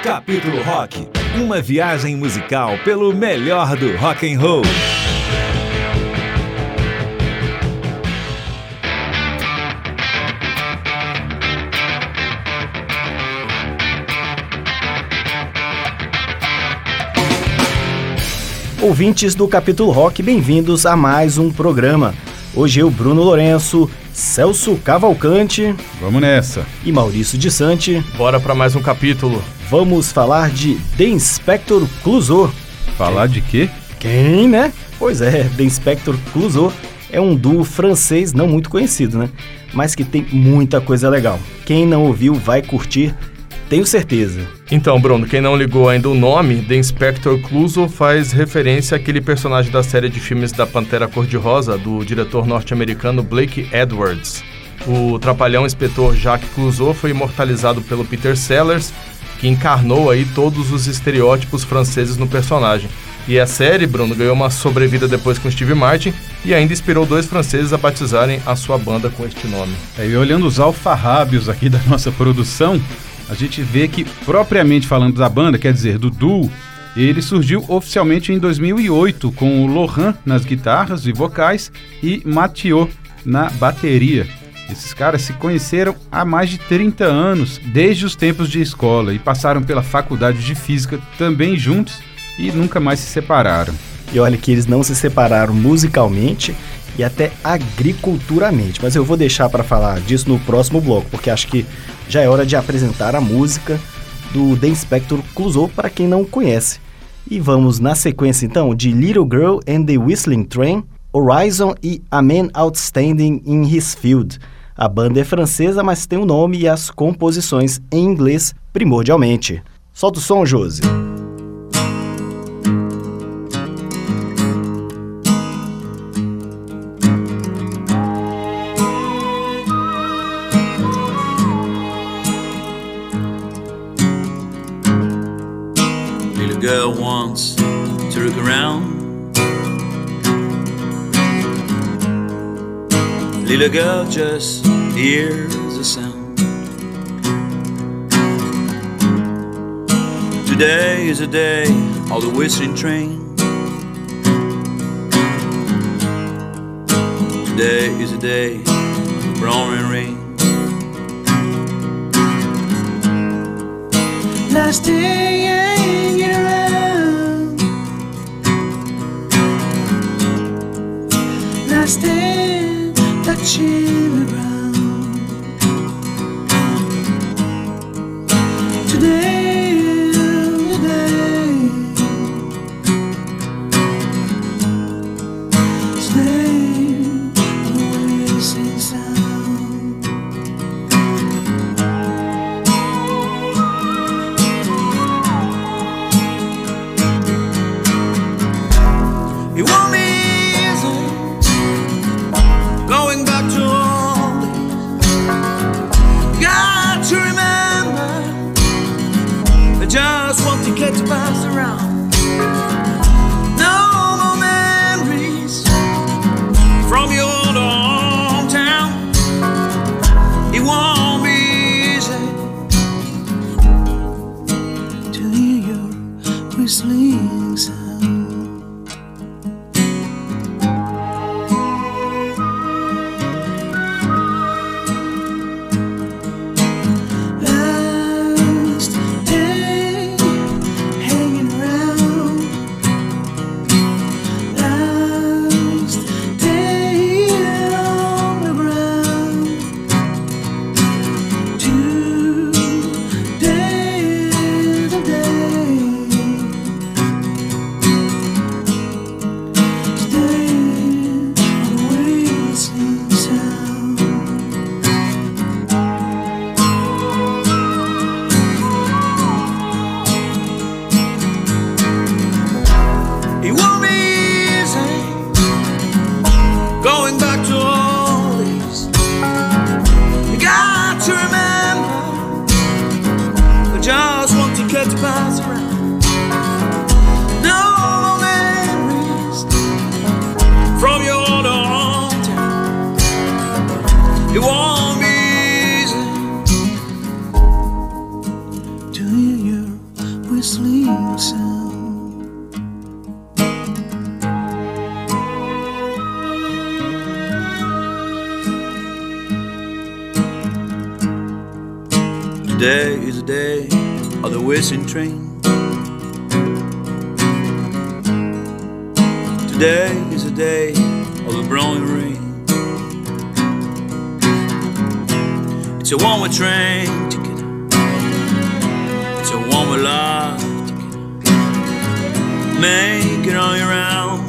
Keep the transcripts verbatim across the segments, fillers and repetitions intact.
Capítulo Rock, uma viagem musical pelo melhor do rock and roll. Ouvintes do Capítulo Rock, bem-vindos a mais um programa. Hoje eu, Bruno Lourenço, Celso Cavalcante... Vamos nessa. E Maurício de Sante. Bora para mais um capítulo. Vamos falar de The Inspector Clouseau. Falar de quê? Quem, né? Pois é, The Inspector Clouseau é um duo francês não muito conhecido, né? Mas que tem muita coisa legal. Quem não ouviu vai curtir, tenho certeza. Então, Bruno, quem não ligou ainda o nome, The Inspector Clouseau faz referência àquele personagem da série de filmes da Pantera Cor-de-Rosa, do diretor norte-americano Blake Edwards. O trapalhão inspetor Jacques Clouseau foi imortalizado pelo Peter Sellers, que encarnou aí todos os estereótipos franceses no personagem. E a série, Bruno, ganhou uma sobrevida depois com Steve Martin e ainda inspirou dois franceses a batizarem a sua banda com este nome. É, e olhando os alfarrábios aqui da nossa produção, a gente vê que, propriamente falando da banda, quer dizer, do duo, ele surgiu oficialmente em dois mil e oito, com o Laurent nas guitarras e vocais e Mathieu na bateria. Esses caras se conheceram há mais de trinta anos, desde os tempos de escola, e passaram pela faculdade de física também juntos e nunca mais se separaram. E olha que eles não se separaram musicalmente e até agriculturamente, mas eu vou deixar para falar disso no próximo bloco, porque acho que já é hora de apresentar a música do The Inspector Clouseau para quem não conhece. E vamos na sequência então de Little Girl and the Whistling Train, Horizon e A Man Outstanding in His Field. A banda é francesa, mas tem o nome e as composições em inglês primordialmente. Solta o som, Josi. Girl wants to look around. Little girl just hears a sound. Today is a day of the whistling train. Today is a day of roaring rain. Last day hanging around, last day touching the ground. Today is the day, today the whistling sound. You want me easy, going back to all days. Got to remember, I just want to get to pass around. No more memories from your hometown. It won't be easy to hear your whistling sound. It won't be easy to hear your Today is the day of the whistling train. Today is the day of the blowing rain. It's a one-way train ticket. It's a one-way life ticket. Make it on your own.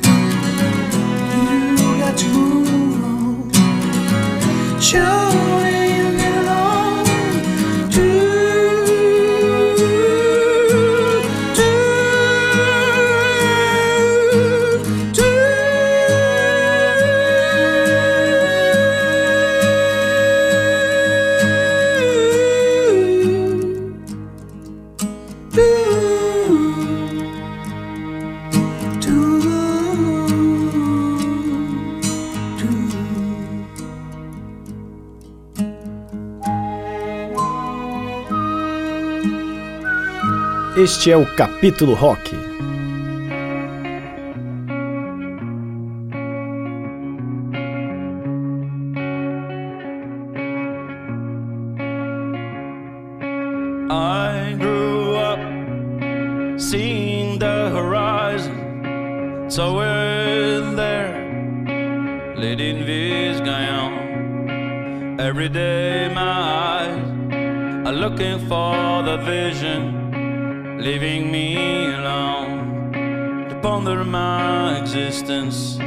You got to move on. Surely you get along. Do, do, do. Este é o Capítulo Rock. I grew up seeing the horizon, so we're there, leading this guy on. Every day my eyes are looking for the vision, leaving me alone to ponder my existence.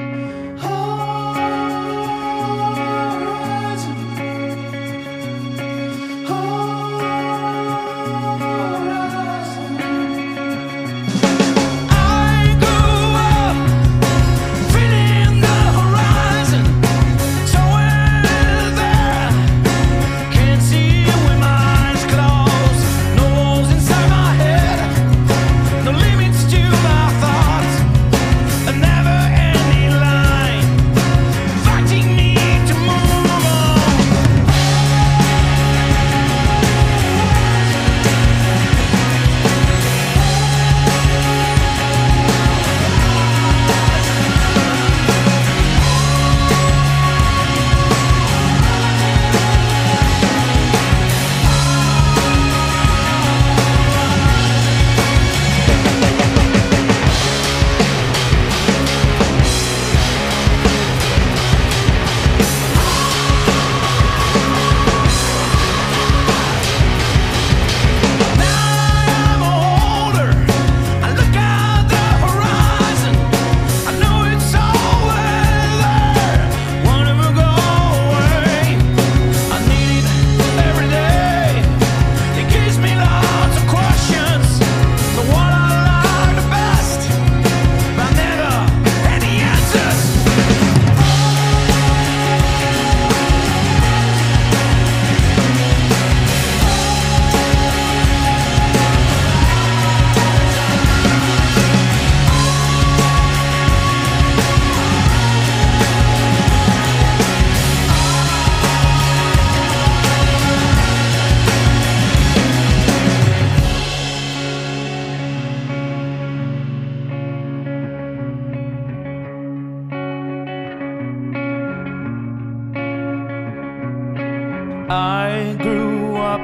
I grew up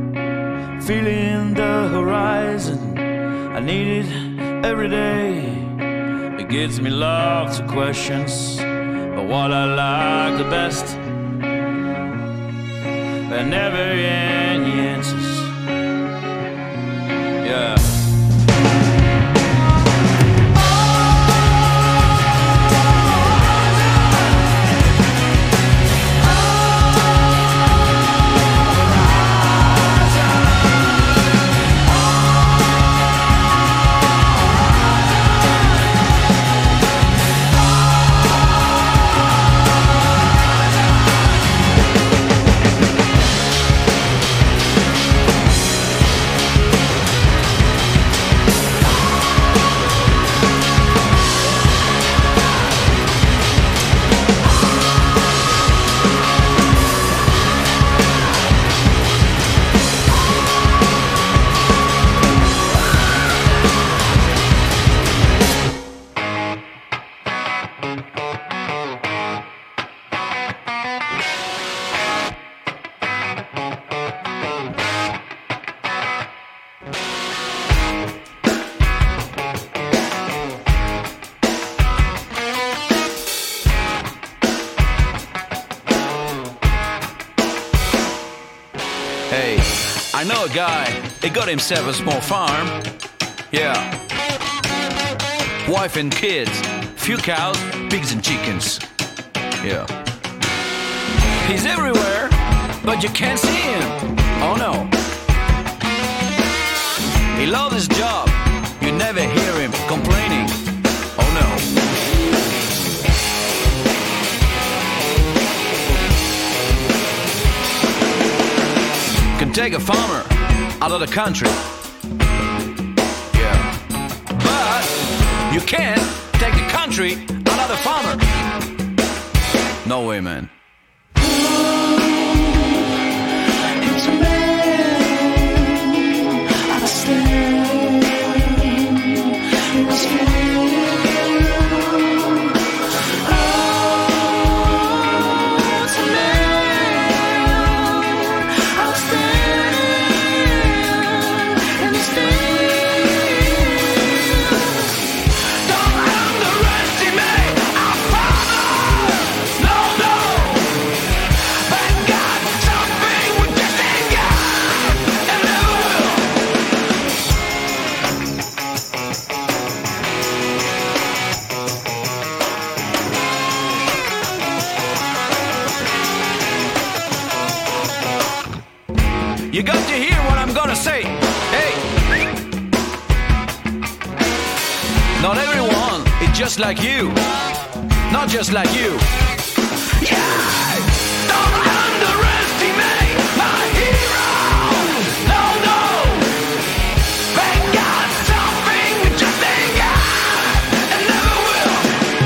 feeling the horizon. I need it every day. It gives me lots of questions, but what I like the best, there never any answers. Yeah. I know a guy, he got himself a small farm. Yeah. Wife and kids, few cows, pigs and chickens. Yeah. He's everywhere, but you can't see him. Oh no. He loves his job. You never hear him complaining. Oh no. Can take a farmer out of the country. Yeah. But you can't take the country out of the farmer. No way, man. It's a man, I stand in this field. Oh, it's a man, I stand in this field. Don't underestimate our father. No, no. Thank God, something we just ain't got, and never will. You got to hear what I'm gonna say. Hey. Not everyone is just like you. Not just like you. Yeah! Don't underestimate my hero! No, no! Thank God, something we just ain't got, and never will.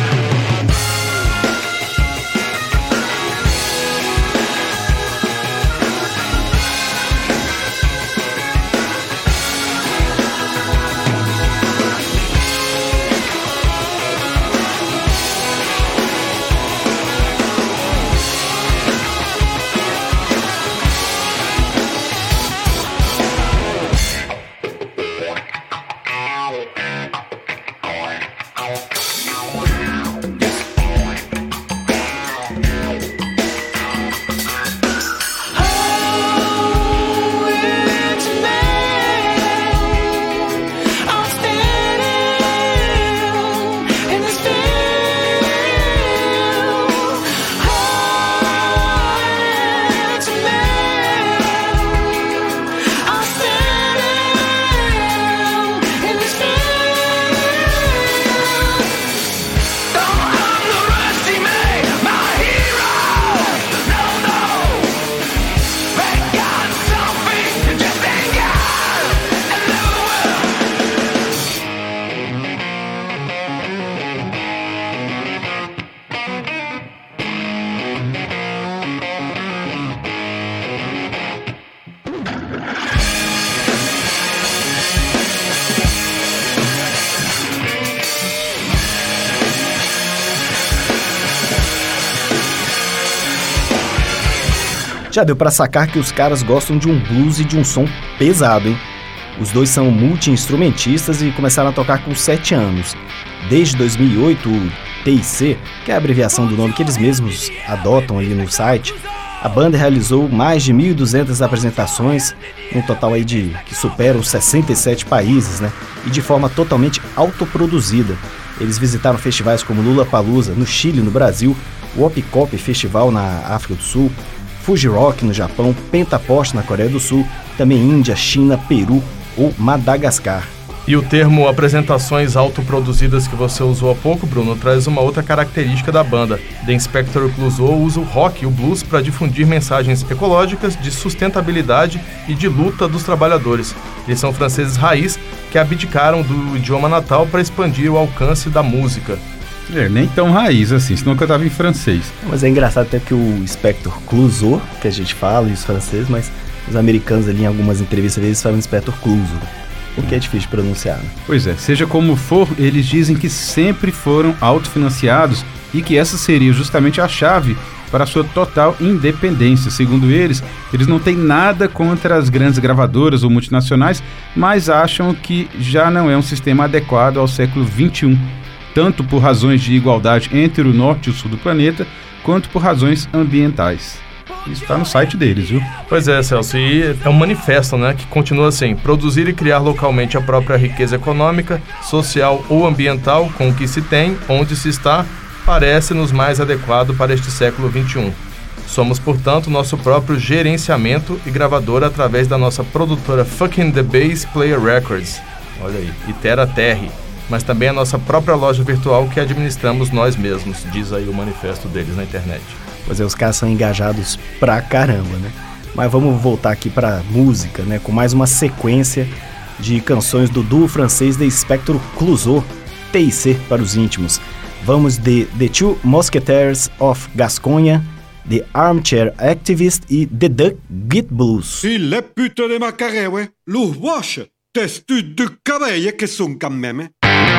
Já deu pra sacar que os caras gostam de um blues e de um som pesado, hein? Os dois são multi-instrumentistas e começaram a tocar com sete anos. Desde dois mil e oito, o T I C, que é a abreviação do nome que eles mesmos adotam ali no site, a banda realizou mais de mil e duzentas apresentações, um total aí de que supera os sessenta e sete países, né? E de forma totalmente autoproduzida. Eles visitaram festivais como Lollapalooza no Chile, no Brasil, o Opcop Festival na África do Sul, Fuji Rock no Japão, Pentapost na Coreia do Sul, também Índia, China, Peru ou Madagascar. E o termo apresentações autoproduzidas que você usou há pouco, Bruno, traz uma outra característica da banda. The Inspector Clouseau usa o rock e o blues para difundir mensagens ecológicas, de sustentabilidade e de luta dos trabalhadores. Eles são franceses raiz que abdicaram do idioma natal para expandir o alcance da música. É, nem tão raiz assim, senão eu cantava em francês. Mas é engraçado até que o Inspector Clouseau, que a gente fala, e os franceses, mas os americanos ali em algumas entrevistas eles falam Inspector Clouseau, porque é difícil de pronunciar, né? Pois é, seja como for, eles dizem que sempre foram autofinanciados e que essa seria justamente a chave para a sua total independência. Segundo eles, eles não têm nada contra as grandes gravadoras ou multinacionais, mas acham que já não é um sistema adequado ao século vinte e um, tanto por razões de igualdade entre o norte e o sul do planeta, quanto por razões ambientais. Está no site deles, viu? Pois é, Celso, e é um manifesto, né, que continua assim: produzir e criar localmente a própria riqueza econômica, social ou ambiental com o que se tem, onde se está, parece-nos mais adequado para este século vinte e um. Somos, portanto, nosso próprio gerenciamento e gravadora através da nossa produtora Fucking The Bass Player Records, olha aí, e Terra Terre, mas também a nossa própria loja virtual que administramos nós mesmos, diz aí o manifesto deles na internet. Pois é, os caras são engajados pra caramba, né? Mas vamos voltar aqui pra música, né? Com mais uma sequência de canções do duo francês The Spectre Clouseau, T I C para os íntimos. Vamos de The Two Musketeers of Gascogne, The Armchair Activist e The Duck Git Blues. Il est putain de macaré, ouais. Los wash, testu de cabello que son quand même.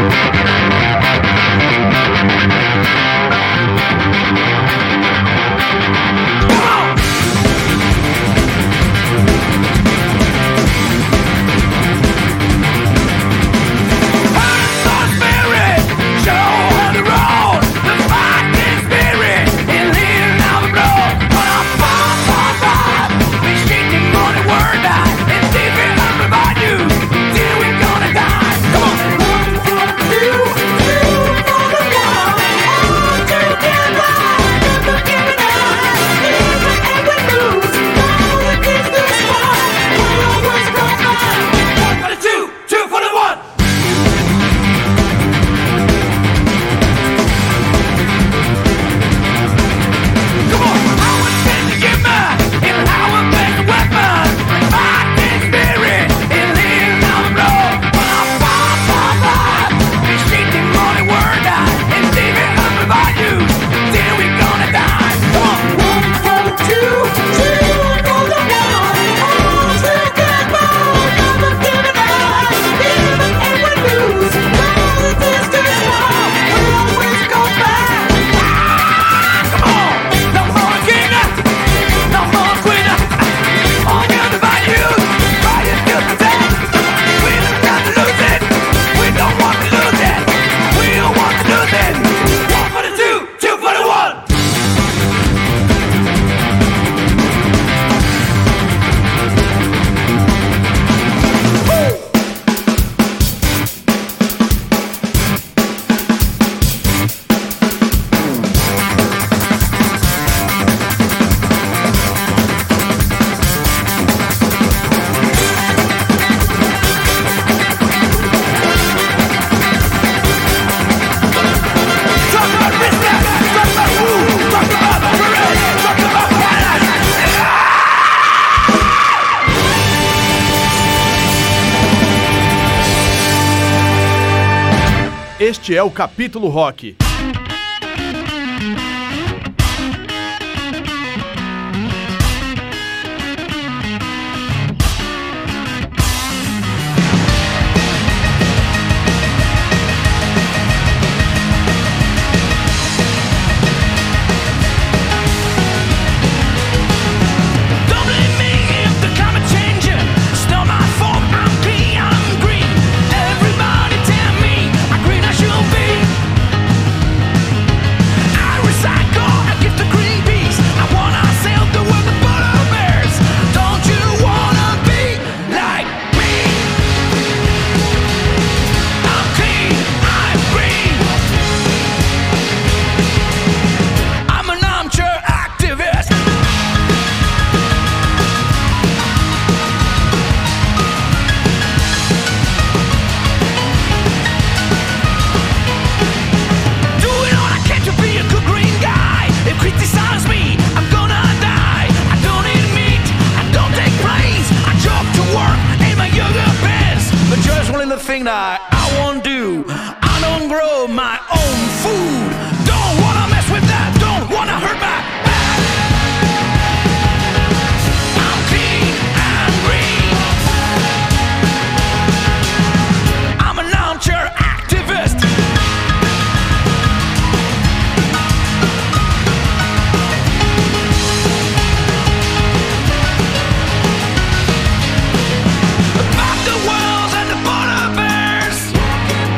Este é o Capítulo Rock. thing that I won't do. I don't grow my own food. Don't wanna mess with that. Don't wanna hurt my back. I'm clean and green. I'm an armchair activist. About the walls and the border bears.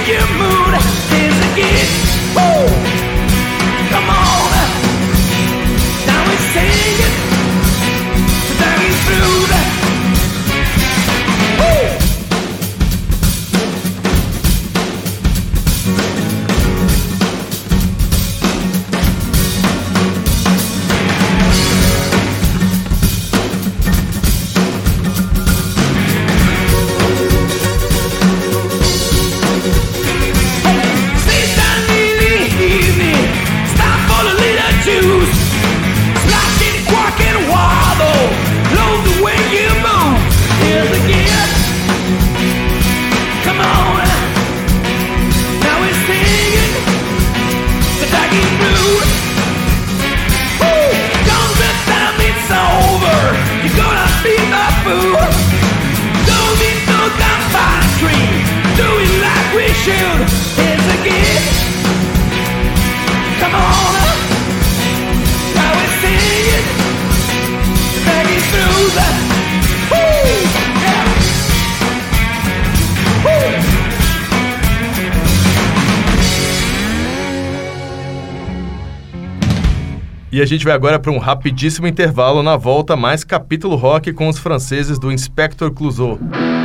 you move is a gift. Woo! Come on, now we're singing, dragging through the. Woo! E a gente vai agora para um rapidíssimo intervalo. Na volta, mais capítulo rock com os franceses do Inspector Clouseau.